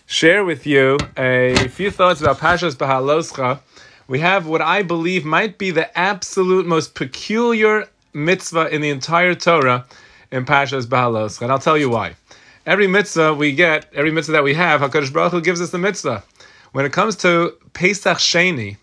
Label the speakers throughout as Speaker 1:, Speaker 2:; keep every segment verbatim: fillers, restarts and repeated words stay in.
Speaker 1: share with you a few thoughts about Parshas Behaloscha. We have what I believe might be the absolute most peculiar mitzvah in the entire Torah in Parshas Behaloscha, and I'll tell you why. Every mitzvah we get, every mitzvah that we have, HaKadosh Baruch Hu gives us the mitzvah. When it comes to Pesach Sheni,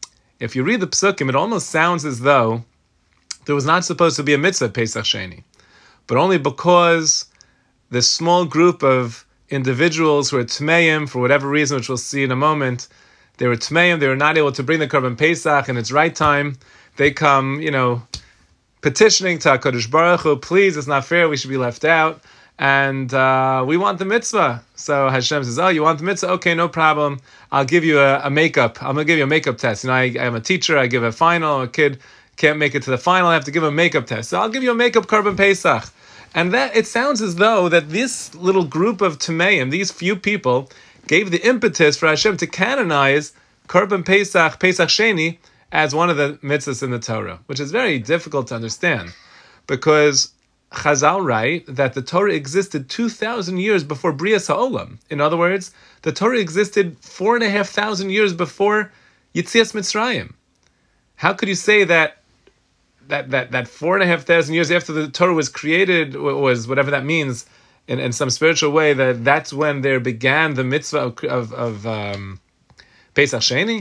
Speaker 1: if you read the Psukim, it almost sounds as though there was not supposed to be a mitzvah Pesach Sheni, but only because this small group of individuals who are Tmeim, for whatever reason, which we'll see in a moment, they were Tmeim, they were not able to bring the Korban Pesach in its right time. They come, you know, petitioning to HaKadosh Baruch Hu, please, it's not fair, we should be left out, and uh, we want the mitzvah. So Hashem says, oh, you want the mitzvah? Okay, no problem. I'll give you a, a makeup. I'm going to give you a makeup test. You know, I, I'm a teacher, I give a final, a kid can't make it to the final, I have to give a makeup test. So I'll give you a makeup Korban Pesach. And that it sounds as though that this little group of Tmeim, these few people, gave the impetus for Hashem to canonize Korban Pesach, Pesach Sheni, as one of the mitzvahs in the Torah, which is very difficult to understand, because Chazal write that the Torah existed two thousand years before Brias HaOlam. In other words, the Torah existed four and a half thousand years before Yitzias Mitzrayim. How could you say that That, that that four and a half thousand years after the Torah was created, was whatever that means, in, in some spiritual way, that that's when there began the mitzvah of, of, of um, Pesach Sheni?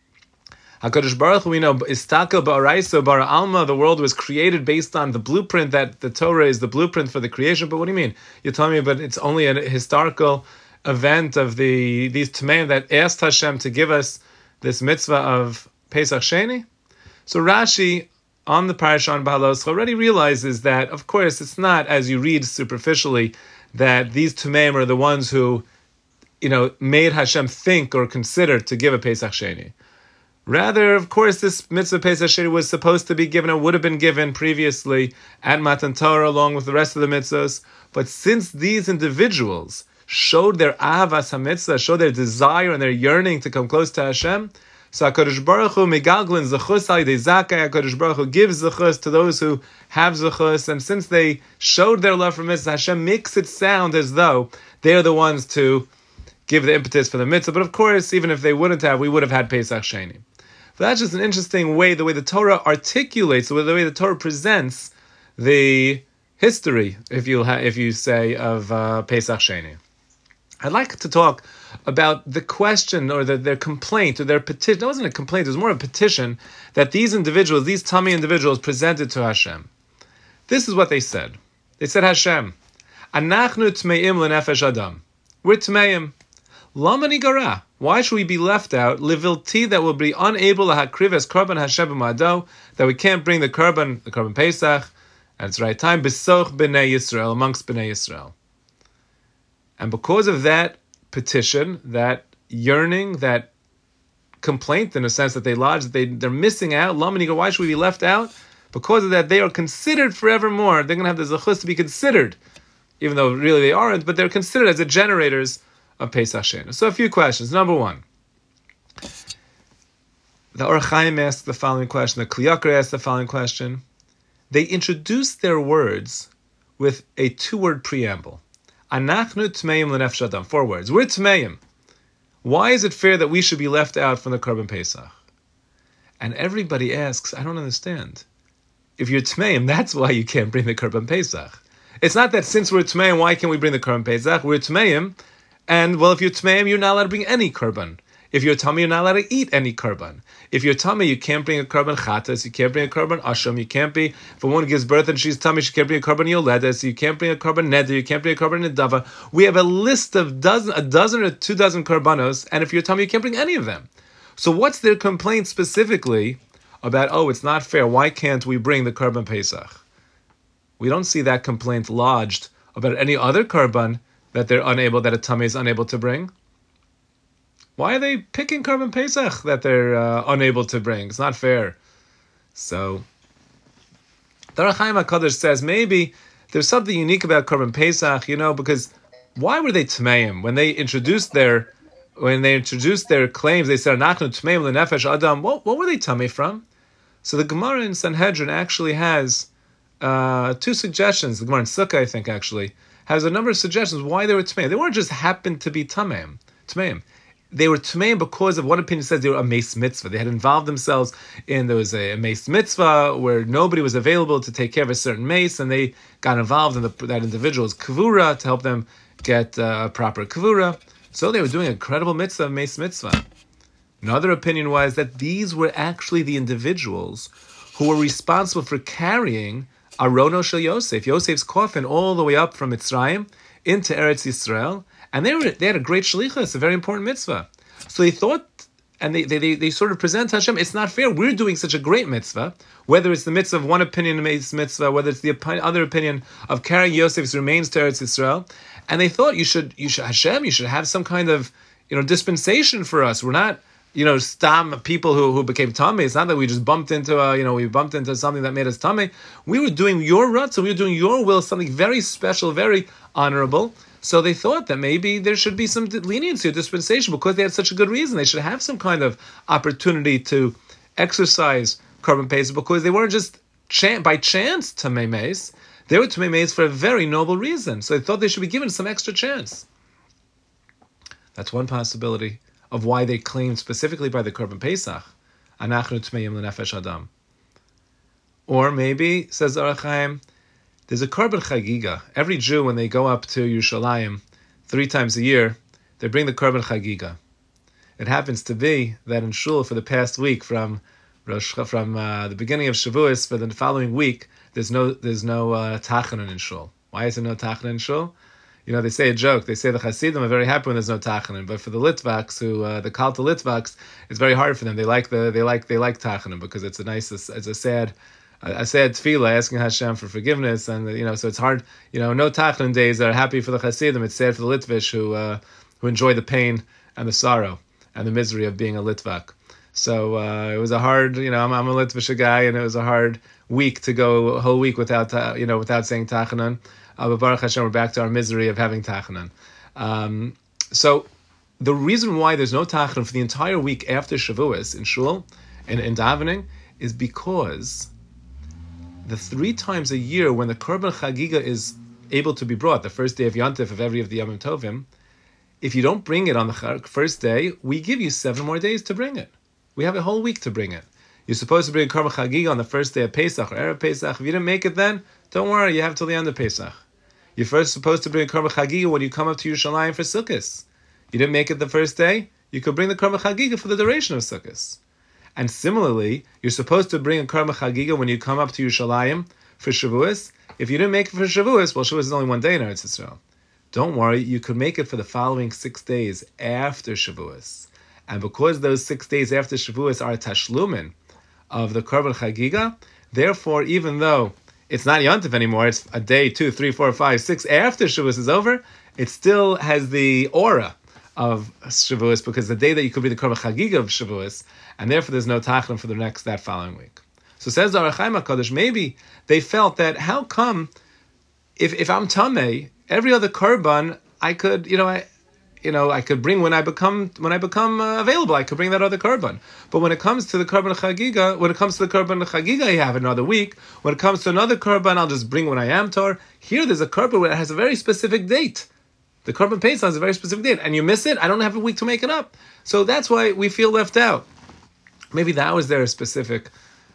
Speaker 1: HaKadosh Baruch Hu, we know, Istakel Ba'araiso Bara Alma, the world was created based on the blueprint, that the Torah is the blueprint for the creation. But what do you mean? You're telling me, but it's only a historical event of the these Tmeim that asked Hashem to give us this mitzvah of Pesach Sheni? So Rashi, on the parasha on Behaloscha, already realizes that, of course, it's not, as you read superficially, that these Tumeim are the ones who, you know, made Hashem think or consider to give a Pesach Sheni. Rather, of course, this mitzvah Pesach Sheni was supposed to be given, or would have been given previously at Matan Torah, along with the rest of the mitzvahs. But since these individuals showed their avas hamitzvah, showed their desire and their yearning to come close to Hashem, so HaKadosh Baruch Hu megalglin zechus alidei zakai, HaKadosh Baruch Hu gives zechus to those who have zechus, and since they showed their love for mitzvah, Hashem makes it sound as though they are the ones to give the impetus for the mitzvah. But of course, even if they wouldn't have, we would have had Pesach Sheni. But that's just an interesting way, the way the Torah articulates, the way the, way the Torah presents the history, if you ha- if you say, of uh, Pesach Sheni. I'd like to talk about the question, or the, their complaint, or their petition. It wasn't a complaint, it was more of a petition that these individuals, these Tami individuals, presented to Hashem. This is what they said. They said, Hashem, Anachnu tmeim lenefesh adam. We're tmeim. Lama nigara. Why should we be left out? Livilti, that will be unable to hakriv as korban Hashem b'mado, that we can't bring the korban, the korban Pesach, at its right time, b'soch b'nei Yisrael, amongst b'nei Yisrael. And because of that petition, that yearning, that complaint, in a sense that they lodged, they, they're missing out. Why should we be left out? Because of that, they are considered forevermore. They're going to have the zechus to be considered, even though really they aren't, but they're considered as the generators of Pesach Sheni. So a few questions. Number one, the Or Chaim asked the following question, the Kli Yakar asked the following question. They introduced their words with a two-word preamble. Anachnu tmeim lenefesh adam. Four words. We're tmeim. Why is it fair that we should be left out from the Korban Pesach? And everybody asks, I don't understand. If you're tmeim, that's why you can't bring the Korban Pesach. It's not that since we're tmeim, why can't we bring the Korban Pesach? We're tmeim, and well, if you're tmeim, you're not allowed to bring any Korban. If you're tummy, you're not allowed to eat any korban. If you're tummy, you can't bring a korban chatas, you can't bring a korban asham, you can't be, if a woman gives birth and she's tummy, she can't bring a korban yoledes, you can't bring a korban neder, you can't bring a korban nedava. We have a list of dozen, a dozen or two dozen korbanos, and if you're tummy, you can't bring any of them. So what's their complaint specifically about, oh, it's not fair, why can't we bring the korban Pesach? We don't see that complaint lodged about any other korban that they're unable, that a tummy is unable to bring. Why are they picking Korban Pesach that they're uh, unable to bring? It's not fair. So, the Or Chaim HaKadosh says maybe there's something unique about Korban Pesach, you know, because why were they Tmeim? When they introduced their when they introduced their claims, they said, Anachnu Tmeim lenefesh adam. What, what were they Tamei from? So the Gemara in Sanhedrin actually has uh, two suggestions. The Gemara in Sukkah, I think, actually, has a number of suggestions why they were Tamei. They weren't just happened to be Tamei. Tmeim. They were Tmeim because of one opinion says they were a Meis Mitzvah. They had involved themselves in, there was a, a Meis Mitzvah where nobody was available to take care of a certain Meis, and they got involved in the, that individual's Kavura to help them get uh, a proper Kavura. So they were doing a incredible Mitzvah, Meis Mitzvah. Another opinion was that these were actually the individuals who were responsible for carrying Arono Shel Yosef, Yosef's coffin, all the way up from Mitzrayim into Eretz Yisrael. And they were they had a great shlichus, a very important mitzvah. So they thought, and they, they, they, they sort of present to Hashem, it's not fair, we're doing such a great mitzvah, whether it's the mitzvah of one opinion mitzvah, whether it's the other opinion of carrying Yosef's remains to Eretz Yisrael. And they thought, you should, you should Hashem, you should have some kind of, you know, dispensation for us. We're not, you know, stam people who, who became tummy. It's not that we just bumped into a, you know, we bumped into something that made us tummy. We were doing your rutzah, we were doing your will, something very special, very honorable. So they thought that maybe there should be some leniency or dispensation because they had such a good reason. They should have some kind of opportunity to exercise Korban Pesach because they weren't just ch- by chance Tamei Meis. They were Tamei Meis for a very noble reason. So they thought they should be given some extra chance. That's one possibility of why they claimed specifically by the Korban Pesach, Anachnu Tmeim L'Nefesh Adam. Or maybe, says Orach Chaim, there's a Korban Chagiga. Every Jew, when they go up to Yerushalayim three times a year, they bring the Korban Chagiga. It happens to be that in Shul for the past week, from Rosh, from uh, the beginning of Shavuos for the following week, there's no there's no uh, Tachanun in Shul. Why is there no Tachanun in Shul? You know, they say a joke. They say the Hasidim are very happy when there's no Tachanun, but for the Litvaks, who uh, the Kalta Litvaks, it's very hard for them. They like the they like they like Tachanun because it's a nice it's a sad. I said tefillah, asking Hashem for forgiveness, and you know, so it's hard. You know, no Tachanun days are happy for the Hasidim. It's sad for the Litvish who uh, who enjoy the pain and the sorrow and the misery of being a Litvak. So uh, it was a hard, you know, I'm, I'm a Litvish guy, and it was a hard week to go a whole week without, uh, you know, without saying Tachanun. Uh, but Baruch Hashem, we're back to our misery of having Tachanun. Um, so the reason why there's no Tachanun for the entire week after Shavuos in Shul and in davening is because the three times a year when the Korban Chagiga is able to be brought, the first day of Yantif of every of the Yom Tovim, if you don't bring it on the first day, we give you seven more days to bring it. We have a whole week to bring it. You're supposed to bring Korban Chagiga on the first day of Pesach or Erev Pesach. If you didn't make it then, don't worry, you have till the end of Pesach. You're first supposed to bring Korban Chagiga when you come up to Yerushalayim for Sukkot. You didn't make it the first day, you could bring the Korban Chagiga for the duration of Sukkot. And similarly, you're supposed to bring a Korban Chagiga when you come up to Yerushalayim for Shavuos. If you didn't make it for Shavuos, well, Shavuos is only one day in Eretz Yisrael. Don't worry, you could make it for the following six days after Shavuos. And because those six days after Shavuos are tashlumin of the Korban Chagiga, therefore, even though it's not Yontif anymore, it's a day, two, three, four, five, six after Shavuos is over, it still has the aura of Shavuos, because the day that you could be the Korban Chagiga of Shavuos, and therefore there's no Tachanun for the next, that following week. So says the Orach Chaim HaKadosh, maybe they felt that, how come, if if I'm Tameh, every other Korban, I could, you know, I, you know, I could bring when I become, when I become uh, available, I could bring that other Korban. But when it comes to the Korban Chagiga, when it comes to the Korban Chagiga, I have another week. When it comes to another Korban, I'll just bring when I am Tor. Here there's a Korban where it has a very specific date. The Korban Pesach has a very specific date, and you miss it, I don't have a week to make it up. So that's why we feel left out. Maybe that was their specific.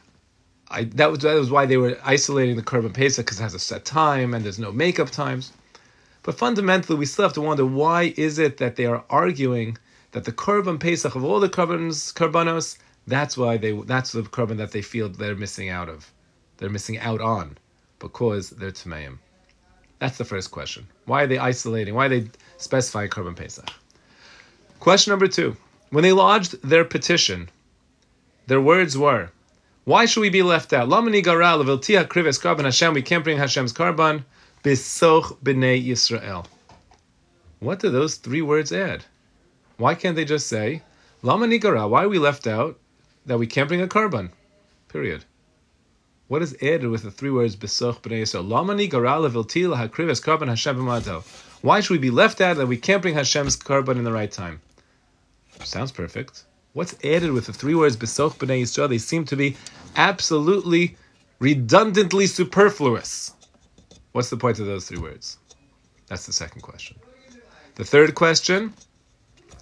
Speaker 1: I, that was that was why they were isolating the Korban Pesach, because it has a set time and there's no makeup times. But fundamentally, we still have to wonder, why is it that they are arguing that the Korban Pesach of all the Korbans, Korbanos, that's why they that's the Korban that they feel they're missing out of, they're missing out on, because they're Tmeim. That's the first question. Why are they isolating? Why are they specifying Korban Pesach? Question number two. When they lodged their petition, their words were, why should we be left out? Lamani gara leviltia krives karban Hashem. We can't bring Hashem's karban. Besoch b'nei Yisrael. What do those three words add? Why can't they just say, Lamani gara? Why are we left out that we can't bring a karban? Period. What is added with the three words Besoch b'nei Yisrael? Lamani gara leviltia hakrives karban Hashem b'mato. Why should we be left out that we can't bring Hashem's karban in the right time? Sounds perfect. What's added with the three words Besoch b'nei Yisrael? They seem to be absolutely redundantly superfluous. What's the point of those three words? That's the second question. The third question,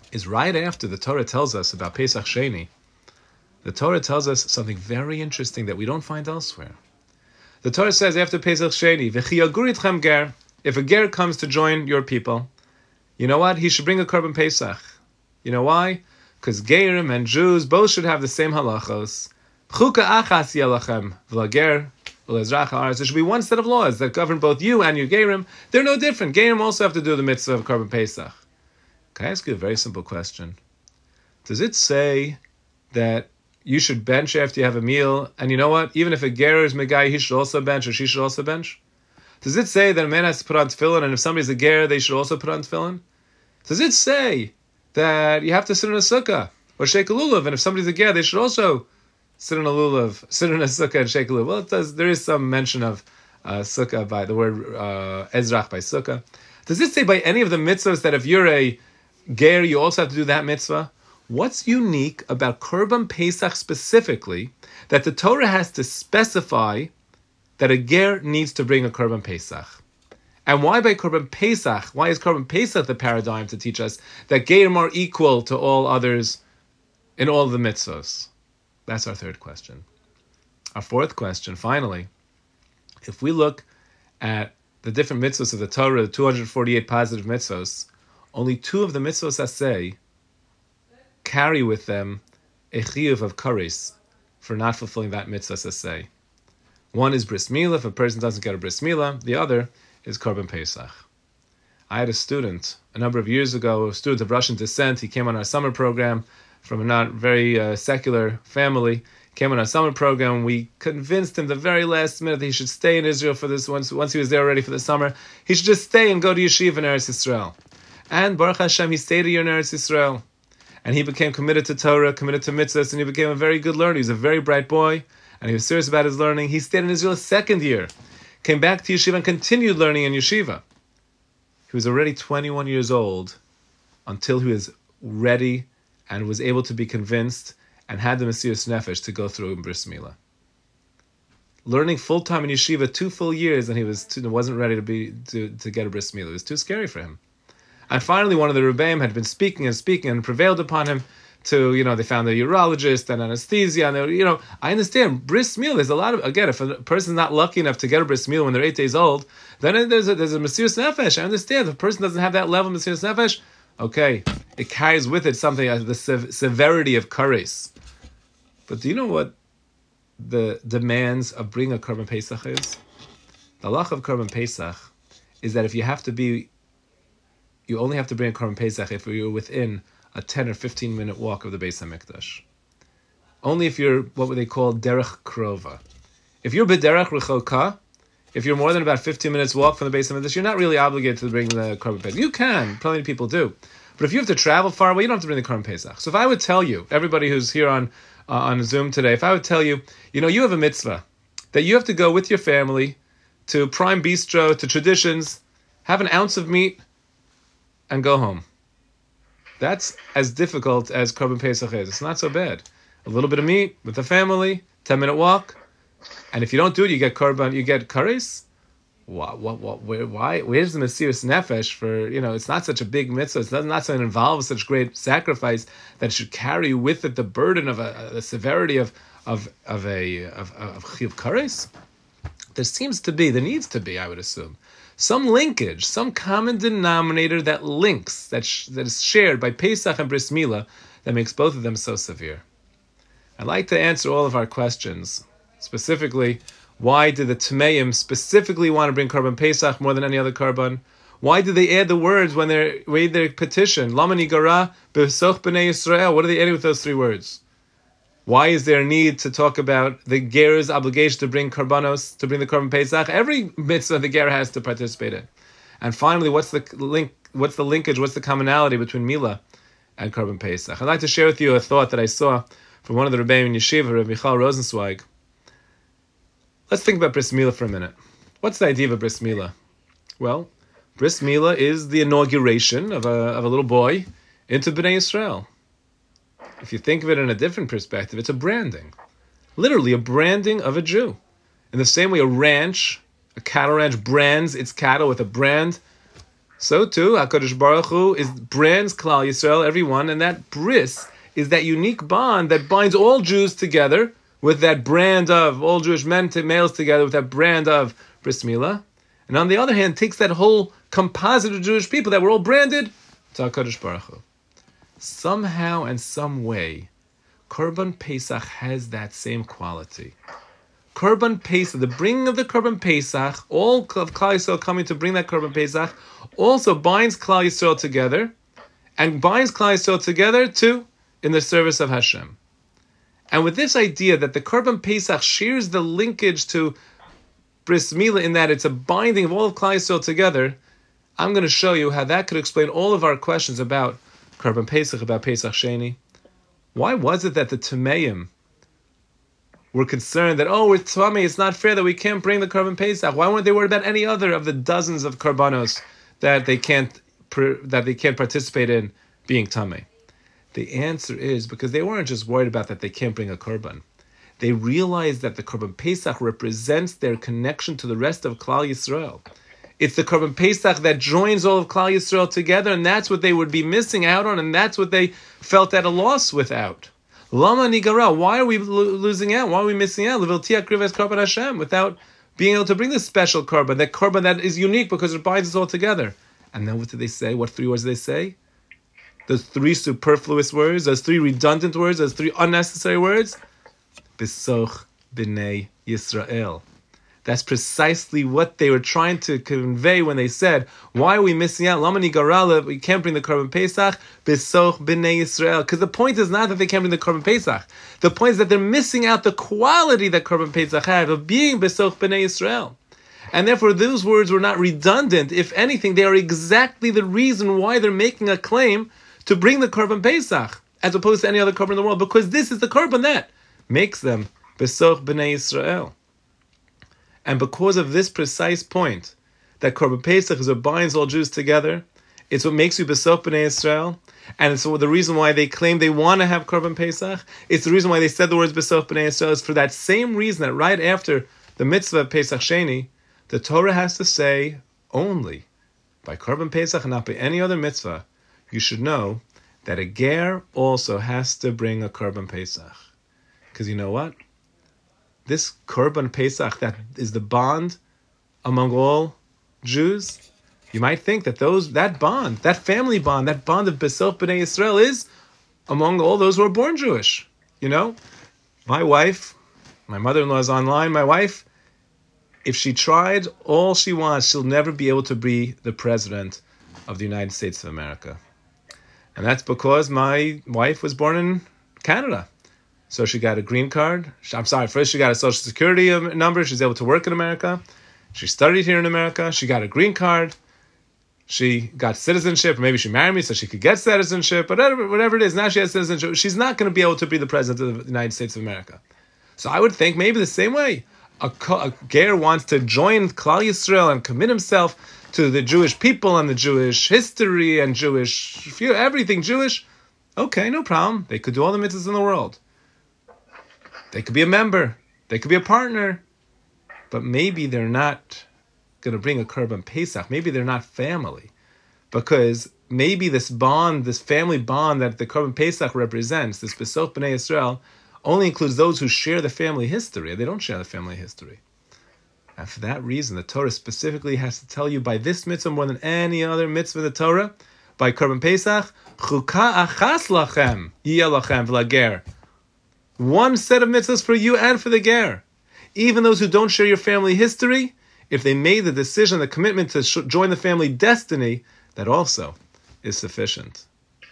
Speaker 1: is right after the Torah tells us about Pesach Sheni. The Torah tells us something very interesting that we don't find elsewhere. The Torah says after Pesach Sheni, V'chi yagur itchem ger, if a ger comes to join your people, you know what? He should bring a korban Pesach. You know why? Because Gerim and Jews both should have the same halachos. Chuka achas yelachem v'lager v'lezrach haaretz. There should be one set of laws that govern both you and your Gerim. They're no different. Gerim also have to do the mitzvah of korban Pesach. Can I ask you a very simple question? Does it say that you should bench after you have a meal, and you know what? Even if a ger is megai, he should also bench, or she should also bench? Does it say that a man has to put on tefillin, and if somebody's a ger, they should also put on tefillin? Does it say that you have to sit in a sukkah, or shake a lulav, and if somebody's a ger, they should also sit in a lulav, sit in a sukkah and shake a lulav? Well, it does, there is some mention of uh, sukkah by the word uh, ezrach by sukkah. Does it say by any of the mitzvahs that if you're a ger, you also have to do that mitzvah? What's unique about Korban Pesach specifically that the Torah has to specify that a ger needs to bring a Korban Pesach? And why by Korban Pesach? Why is Korban Pesach the paradigm to teach us that gerim are equal to all others in all the mitzvahs? That's our third question. Our fourth question, finally, if we look at the different mitzvahs of the Torah, the two hundred forty-eight positive mitzvahs, only two of the mitzvahs aseh carry with them a chiyuv of kares for not fulfilling that mitzvah aseh. One is bris milah, if a person doesn't get a bris milah. The other is korban Pesach. I had a student a number of years ago, a student of Russian descent. He came on our summer program from a not very uh, secular family. Came on our summer program. We convinced him the very last minute that he should stay in Israel for this. Once, once he was there already for the summer, he should just stay and go to yeshiva in Eretz Yisrael. And Baruch Hashem, he stayed a year in Eretz Yisrael. And he became committed to Torah, committed to mitzvahs, and he became a very good learner. He was a very bright boy, and he was serious about his learning. He stayed in Israel a second year, came back to yeshiva, and continued learning in yeshiva. He was already twenty-one years old until he was ready and was able to be convinced and had the Mesiras Nefesh to go through Bris Milah. Learning full-time in yeshiva two full years, and he was too, wasn't ready to be to, to get a Bris Milah. It was too scary for him. And finally, one of the Rebbeim had been speaking and speaking and prevailed upon him to, you know, they found a urologist and anesthesia. And, they, you know, I understand, bris milah, there's a lot of, again, if a person's not lucky enough to get a bris milah when they're eight days old, then there's a, there's a Mesiras Nefesh. I understand. If a person doesn't have that level of Mesiras Nefesh, okay, it carries with it something, uh, the sev- severity of kares. But do you know what the demands of bringing a Korban Pesach is? The halach of Korban Pesach is that if you have to be You only have to bring a Korban Pesach if you're within a ten or fifteen minute walk of the Beis HaMikdash. Only if you're what would they call derech krova. If you're b'derech rechoka, if you're more than about fifteen minutes walk from the Beis HaMikdash, you're not really obligated to bring the Korban Pesach. You can, plenty of people do. But if you have to travel far away, you don't have to bring the Korban Pesach. So if I would tell you, everybody who's here on uh, on Zoom today, if I would tell you, you know, you have a mitzvah that you have to go with your family to Prime Bistro, to Traditions, have an ounce of meat, and go home. That's as difficult as Korban Pesach is. It's not so bad. A little bit of meat with the family, ten minute walk, and if you don't do it, you get korban, you get kares. What, what, what, where, why? Where's the Mesiras Nefesh for, you know, it's not such a big mitzvah. It's not, not something that involves such great sacrifice that should carry with it the burden of a, the severity of of of a of of chiyuv kares. There seems to be, there needs to be, I would assume, some linkage, some common denominator that links, that sh- that is shared by Pesach and Bris Milah, that makes both of them so severe. I'd like to answer all of our questions. Specifically, why did the Tmeim specifically want to bring Korban Pesach more than any other Korban? Why did they add the words when they read their petition? Lama nigara b'soch b'nei Yisrael. What are they adding with those three words? Why is there a need to talk about the ger's obligation to bring korbanos, to bring the korban pesach? Every mitzvah the ger has to participate in. And finally, what's the link? What's the linkage? What's the commonality between milah and korban pesach? I'd like to share with you a thought that I saw from one of the Rebbeim in Yeshiva, Rabbi Michal Rosenzweig. Let's think about bris milah for a minute. What's the idea of a bris milah? Well, bris milah is the inauguration of a of a little boy into Bnei Yisrael. If you think of it in a different perspective, it's a branding. Literally a branding of a Jew. In the same way a ranch, a cattle ranch brands its cattle with a brand, So too, HaKadosh Baruch Hu is brands Klal Yisrael, everyone, and that bris is that unique bond that binds all Jews together with that brand of all Jewish men to males together with that brand of bris milah, and on the other hand, takes that whole composite of Jewish people that were all branded to HaKadosh Baruch Hu. Somehow and some way, Korban Pesach has that same quality. Korban Pesach, the bringing of the Korban Pesach, all of Klal Yisrael coming to bring that Korban Pesach, also binds Klal Yisrael together, and binds Klal Yisrael together too in the service of Hashem. And with this idea that the Korban Pesach shares the linkage to Bris Milah in that it's a binding of all of Klal Yisrael together, I'm going to show you how that could explain all of our questions about Korban Pesach, about Pesach Sheni. Why was it that the Tameim were concerned that, oh, we're Tamei, it's not fair that we can't bring the Korban Pesach? Why weren't they worried about any other of the dozens of Korbanos that they can't that they can't participate in being Tamei? The answer is because they weren't just worried about that they can't bring a Korban. They realized that the Korban Pesach represents their connection to the rest of Klal Yisrael. It's the Korban Pesach that joins all of Klal Yisrael together, and that's what they would be missing out on, and that's what they felt at a loss without. Lama nigara, why are we lo- losing out? Why are we missing out? Leviltia krives korban Hashem, without being able to bring this special korban, that korban that is unique because it binds us all together. And then what did they say? What three words did they say? Those three superfluous words, those three redundant words, those three unnecessary words. Besoch b'nei Yisrael. That's precisely what they were trying to convey when they said, why are we missing out? Lamani Garala, we can't bring the Korban Pesach, Besoch b'nei Yisrael. Because the point is not that they can't bring the Korban Pesach. The point is that they're missing out the quality that Korban Pesach had of being Besoch b'nei Yisrael. And therefore, those words were not redundant. If anything, they are exactly the reason why they're making a claim to bring the Korban Pesach, as opposed to any other Korban in the world, because this is the Korban that makes them Besoch b'nei Yisrael. And because of this precise point, that Korban Pesach is what binds all Jews together, it's what makes you Besoch b'nei Yisrael, and it's the reason why they claim they want to have Korban Pesach. It's the reason why they said the words Besoch b'nei Yisrael, is for that same reason that right after the mitzvah of Pesach Sheni, the Torah has to say only by Korban Pesach and not by any other mitzvah, you should know that a ger also has to bring a Korban Pesach. Because you know what? This Korban Pesach that is the bond among all Jews, you might think that those that bond, that family bond, that bond of Besoch b'nei Yisrael is among all those who are born Jewish. You know, my wife, my mother-in-law is online, my wife, if she tried all she wants, she'll never be able to be the president of the United States of America. And that's because my wife was born in Canada. So she got a green card. I'm sorry, first she got a social security number. She's able to work in America. She studied here in America. She got a green card. She got citizenship. Or maybe she married me so she could get citizenship. But whatever, whatever it is, now she has citizenship. She's not going to be able to be the president of the United States of America. So I would think maybe the same way. A, a ger wants to join Klal Yisrael and commit himself to the Jewish people and the Jewish history and Jewish, everything Jewish. Okay, no problem. They could do all the mitzvahs in the world. They could be a member. They could be a partner. But maybe they're not going to bring a Korban Pesach. Maybe they're not family. Because maybe this bond, this family bond that the Korban Pesach represents, this Besoch b'nei Yisrael, only includes those who share the family history. They don't share the family history. And for that reason, the Torah specifically has to tell you by this mitzvah more than any other mitzvah in the Torah, by Korban Pesach, Chuka achas lachem, yiyeh lachem v'lager. One set of mitzvahs for you and for the ger. Even those who don't share your family history, if they made the decision, the commitment to sh- join the family destiny, that also is sufficient.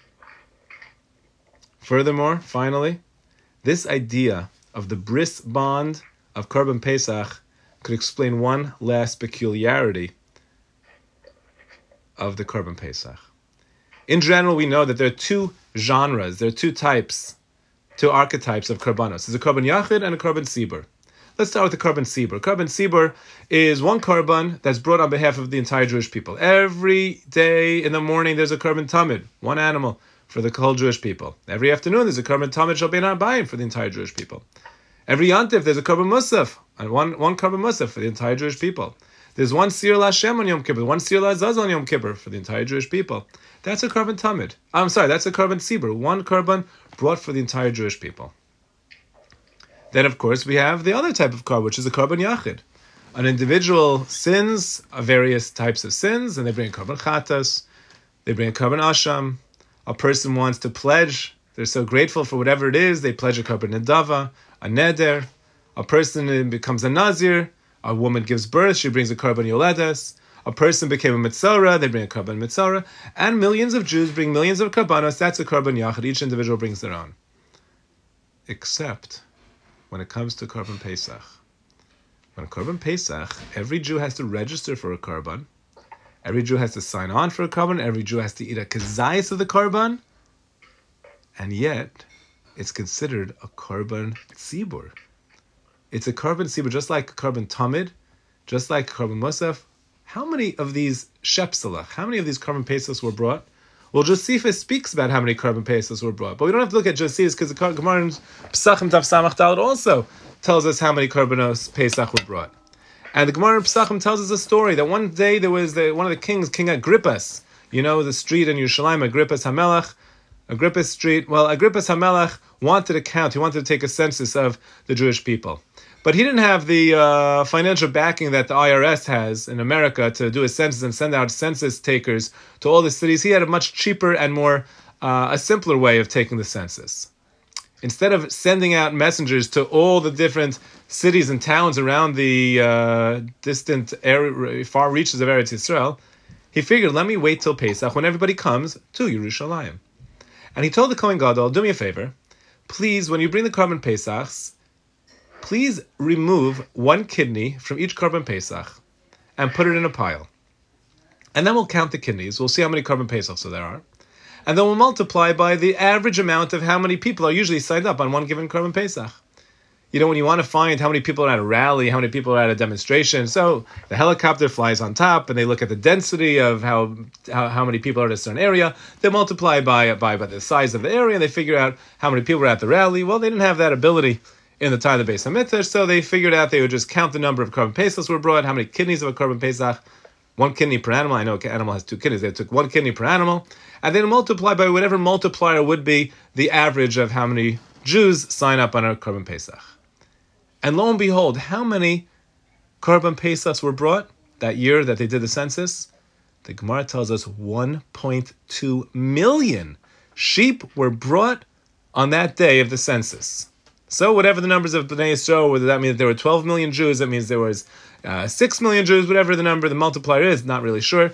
Speaker 1: Furthermore, finally, this idea of the bris bond of Korban Pesach could explain one last peculiarity of the Korban Pesach. In general, we know that there are two genres, there are two types, two archetypes of Korbanos. There's a Korban Yachid and a Korban Sibur. Let's start with the Korban Sibur. Korban Sibur is one Korban that's brought on behalf of the entire Jewish people. Every day in the morning there's a Korban Tamid, one animal for the whole Jewish people. Every afternoon there's a Korban Tamid Shel Bein Arbayim for the entire Jewish people. Every Yontif there's a Korban Musaf, and one, one Korban Musaf for the entire Jewish people. There's one Sir Lashem on Yom Kippur, one Sir Lazaz on Yom Kippur for the entire Jewish people. That's a Korban Tamid. I'm sorry, that's a Korban Tzibur. One Korban brought for the entire Jewish people. Then, of course, we have the other type of Korban, which is a Korban Yachid. An individual sins various types of sins, and they bring a Korban Chatas, they bring a Korban Asham. A person wants to pledge, they're so grateful for whatever it is, they pledge a Korban Nedava, a Neder. A person becomes a Nazir, a woman gives birth, she brings a Korban Yoledes. A person became a Mitzorah, they bring a Korban Mitzorah. And millions of Jews bring millions of Korbanos, that's a Korban Yachid, each individual brings their own. Except when it comes to Korban Pesach. When Korban Pesach, every Jew has to register for a Korban. Every Jew has to sign on for a Korban. Every Jew has to eat a Kazayas of the Korban. And yet, it's considered a Korban Tzibur. It's a Korban Tzibur, just like a Korban Tamid, just like Korban Musaf. How many of these Shepselach, how many of these Korban Pesachs were brought? Well, Josephus speaks about how many Korban Pesachs were brought. But we don't have to look at Josephus because the Gemara in Pesachim Tav Samach Daled also tells us how many Korbanos Pesach were brought. And the Gemara in Pesachim tells us a story that one day there was the, one of the kings, King Agrippas, you know, the street in Yerushalayim, Agrippas HaMelech, Agrippas Street. Well, Agrippas HaMelech wanted to count, he wanted to take a census of the Jewish people. But he didn't have the uh, financial backing that the I R S has in America to do a census and send out census takers to all the cities. He had a much cheaper and more, uh, a simpler way of taking the census. Instead of sending out messengers to all the different cities and towns around the uh, distant area, far reaches of Eretz Yisrael, he figured, let me wait till Pesach when everybody comes to Yerushalayim. And he told the Kohen Gadol, do me a favor, please, when you bring the Korban Pesachs, please remove one kidney from each Korban Pesach and put it in a pile. And then we'll count the kidneys. We'll see how many Korban Pesachs there are. And then we'll multiply by the average amount of how many people are usually signed up on one given Korban Pesach. You know, when you want to find how many people are at a rally, how many people are at a demonstration, so the helicopter flies on top and they look at the density of how how, how many people are at a certain area. They multiply by, by, by the size of the area and they figure out how many people are at the rally. Well, they didn't have that ability in the time of the Beis HaMikdash, so they figured out they would just count the number of Korban Pesachs were brought, how many kidneys of a Korban Pesach, one kidney per animal. I know an animal has two kidneys. They took one kidney per animal, and then multiply by whatever multiplier would be the average of how many Jews sign up on a Korban Pesach. And lo and behold, how many Korban Pesachs were brought that year that they did the census? The Gemara tells us one point two million sheep were brought on that day of the census. So whatever the numbers of Bnei Yisrael, whether that means there were twelve million Jews, that means there was uh, six million Jews, whatever the number, the multiplier is, not really sure.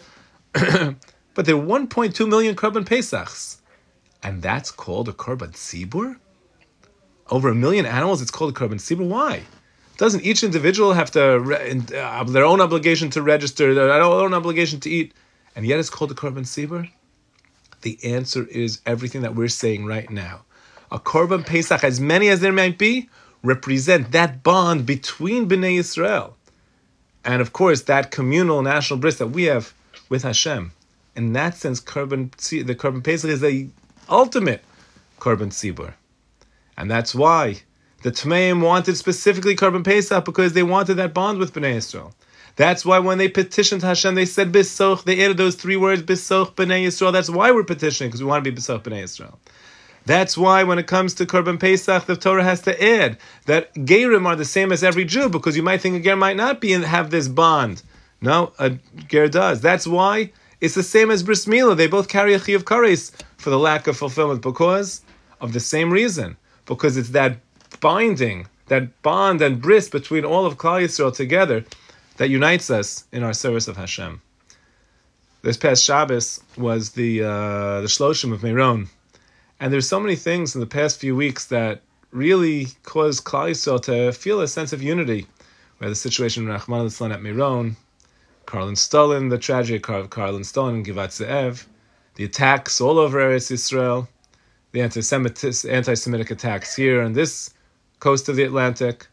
Speaker 1: But there were one point two million Korban Pesachs. And that's called a Korban Tzibur? Over a million animals, it's called a Korban Tzibur. Why? Doesn't each individual have to re- uh, their own obligation to register, their own obligation to eat, and yet it's called a Korban Tzibur? The answer is everything that we're saying right now. A Korban Pesach, as many as there might be, represent that bond between Bnei Yisrael. And of course, that communal national bris that we have with Hashem. In that sense, Korban, the Korban Pesach is the ultimate Korban Tzibur. And that's why the Tmeim wanted specifically Korban Pesach, because they wanted that bond with Bnei Yisrael. That's why when they petitioned Hashem, they said Bisoch, they added those three words, Bisoch Bnei Yisrael. That's why we're petitioning, because we want to be Bisoch Bnei Yisrael. That's why when it comes to Korban Pesach, the Torah has to add that Gerim are the same as every Jew, because you might think a Ger might not be and have this bond. No, a Ger does. That's why it's the same as Bris Milah. They both carry a Chi of Kares for the lack of fulfillment, because of the same reason. Because it's that binding, that bond and bris between all of Klal Yisrael together that unites us in our service of Hashem. This past Shabbos was the uh, the Shloshim of Meron. And there's so many things in the past few weeks that really caused Klal Yisrael to feel a sense of unity. We had the situation in Rachmana litzlan at Meron, Karl and Stalin, the tragedy of Karl and Stalin in Givat Ze'ev, the attacks all over Eretz Yisrael, the anti-Semitic, anti-Semitic attacks here on this coast of the Atlantic.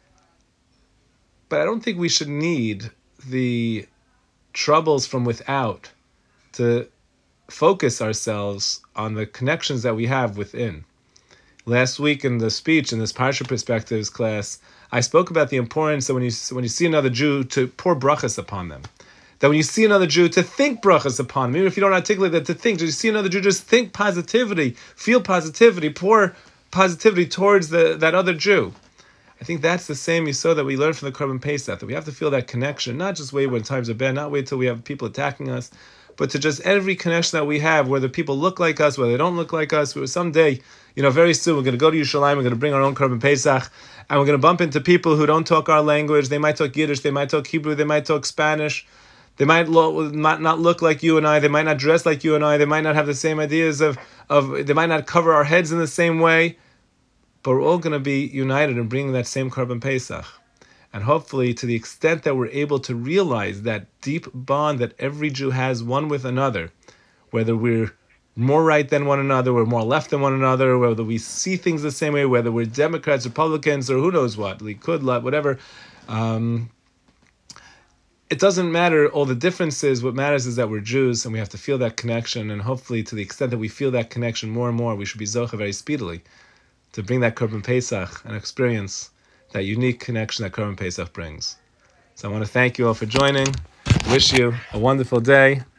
Speaker 1: But I don't think we should need the troubles from without to focus ourselves on the connections that we have within. Last week in the speech in this Parsha Perspectives class, I spoke about the importance that when you when you see another Jew to pour brachas upon them. That when you see another Jew, to think brachas upon them. Even if you don't articulate that, to think. Just you see another Jew, just think positivity, feel positivity, pour positivity towards the, that other Jew. I think that's the same Yisod that we learned from the Korban Pesach, that we have to feel that connection, not just wait when times are bad, not wait till we have people attacking us, but to just every connection that we have, whether people look like us, whether they don't look like us. Someday, you know, very soon, we're going to go to Yerushalayim, we're going to bring our own Korban Pesach, and we're going to bump into people who don't talk our language. They might talk Yiddish, they might talk Hebrew, they might talk Spanish. They might lo- not, not look like you and I. They might not dress like you and I. They might not have the same ideas of, of they might not cover our heads in the same way. But we're all going to be united in bringing that same Korban Pesach. And hopefully, to the extent that we're able to realize that deep bond that every Jew has one with another, whether we're more right than one another, we're more left than one another, whether we see things the same way, whether we're Democrats, Republicans, or who knows what, Likud, whatever, um, it doesn't matter all the differences. What matters is that we're Jews and we have to feel that connection. And hopefully, to the extent that we feel that connection more and more, we should be Zocha very speedily to bring that Korban Pesach and experience that unique connection that Korban Pesach brings. So I want to thank you all for joining. Wish you a wonderful day.